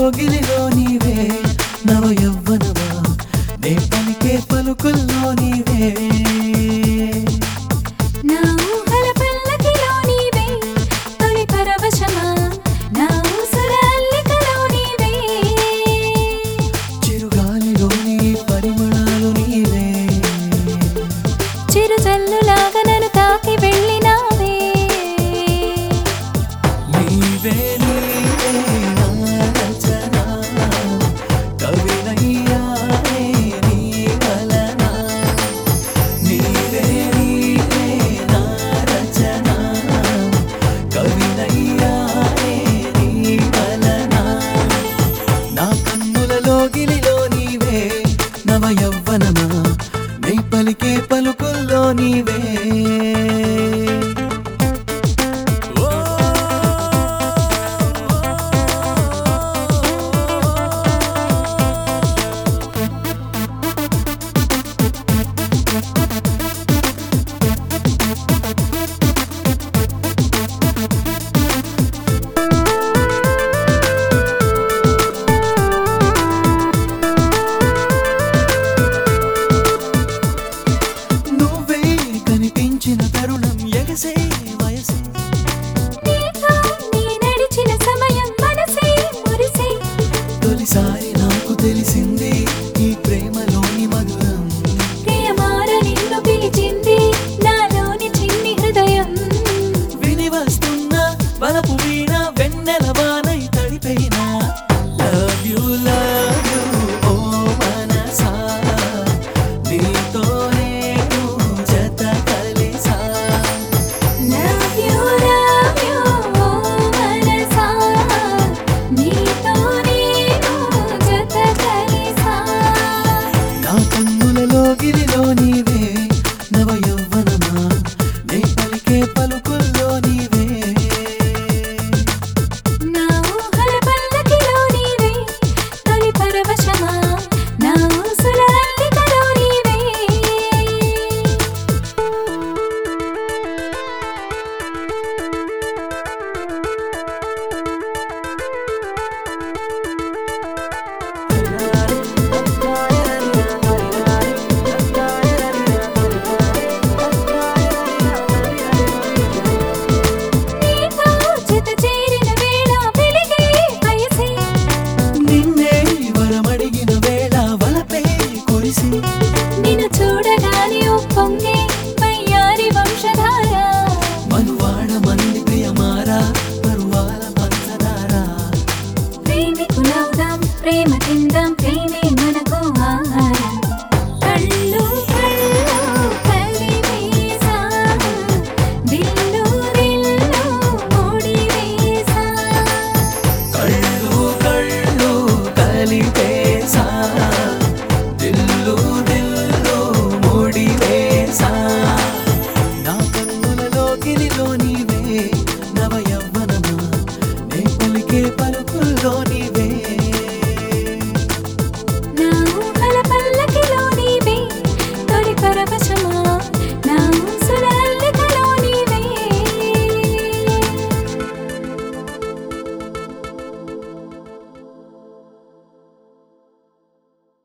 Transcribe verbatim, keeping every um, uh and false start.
లోగిలిలో నీవే నవ యవ్వనమా నే పలికే పలుకుల్లో నీవే నా ఊహల పల్లకిలో నీవే తొలి పరవశమా నా ఊసుల అల్లికలో నీవే చిరుగాలిలోని పరిమళాలు నీవే చిరుజల్లులాగా నన్ను తాకి వెళ్ళినావే నీవే నీవే నా రచన కవినయ్యానే నీ వలన నీవే నీవే నా రచన కవినయ్యానే నీ వలన నా కన్నులలో గిలిలో నీవే నవ యవ్వనమా నే పలికే పలుకుల్లో నీవే నువ్వే కనిపించిన తరుణం ఎగసే వయసే నీతో నీ నడిచిన సమయం మనసే మురిసే తొలిసారి నాకు తెలిసింది ఈ ప్రేమలోని మధురం ప్రియమార నిన్ను పిలిచింది నాలోని చిన్ని హృదయం విని వస్తున్న వలపు వీణ వెన్నెల వానై తడిపైన లవ్ యు లవ్ యు ఓ మనసా నీతో నేను జత కలిసా లవ్ యు లవ్ యు ఓ మనసా నీతో నేను జత కలిసా నా కన్నులలో గిలిలో నీవే నవ యవ్వనమా నే పలికే పలుకుల్లో నీవే నా ఊహల పల్లకిలో నీవే తొలి పరవశమా నా ఊసుల అల్లికలో నీవే నీతో జత చేరిన వేళ వెలిగే వయసే నిన్నే వరమడిగిన వేళ వలపే కురిసి నిన్ను చూడగానే ఉప్పొంగే వయ్యారి వంశధార మనువాడ మంది ప్రియమారా పరువాల పంచదారా ప్రేమికులవుదాం ప్రేమ తిందాం ప్రేమే మనకు ఆహారం కళ్ళు కళ్ళు కలివేసా దిల్లు దిల్లు ముడివేసా కళ్ళు కళ్ళు కలిపే